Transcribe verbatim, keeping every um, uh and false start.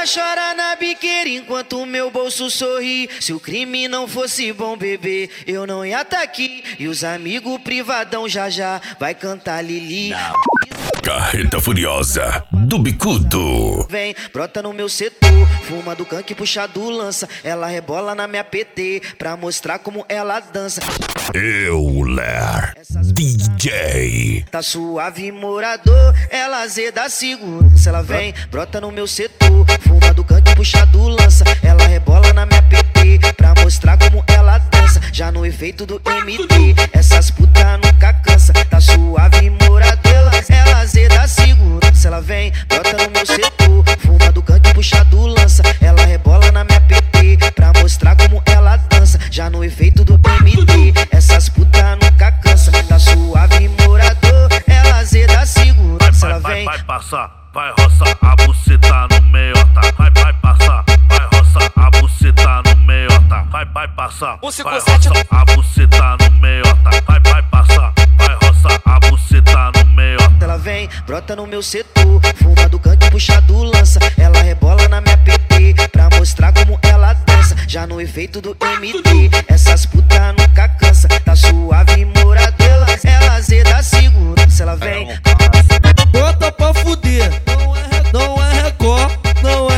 Ela chora na biqueira enquanto o meu bolso sorri. Se o crime não fosse bom, bebê, eu não ia tá aqui. E os amigos privadão já já vai cantar Lili. Não. Carreta Furiosa do Bicudo. Vem, brota no meu setor, fuma do canque, puxa do lança. Ela rebola na minha P T pra mostrar como ela dança. Euler D J. Tá suave, morador, ela azeda segurança. Ela vem, brota no meu setor, fuma do canque, puxa do lança. Ela rebola na minha P T pra mostrar como ela dança. Já no efeito do M D, essas putas nunca cansa. Tá suave, morador, ela azeda segurança. Ela vem, brota no meu setor, fuma do canque, puxa do lança. Ela rebola na minha P T pra mostrar como ela dança. Já no efeito do M D, essas putas nunca cansa. Tá suave, morador, ela azeda segurança. Ela vem, vai passar, vai roçar a buceta no meiota. Vai, vai passar, vai roçar a buceta no meiota. Vai, vai passar, vai roçar a buceta no meiota. Vai, vai passar, vai roçar a buceta no meiota. Ela vem, brota no meu setor, fuma do canque, puxa do lança. Ela rebola na minha P T pra mostrar como ela dança. Já no efeito do M D, essas putas nunca cansa. Tá suave, morador, ela azeda segurança. Ela vem, bota pra fuder, não é, não é Record, não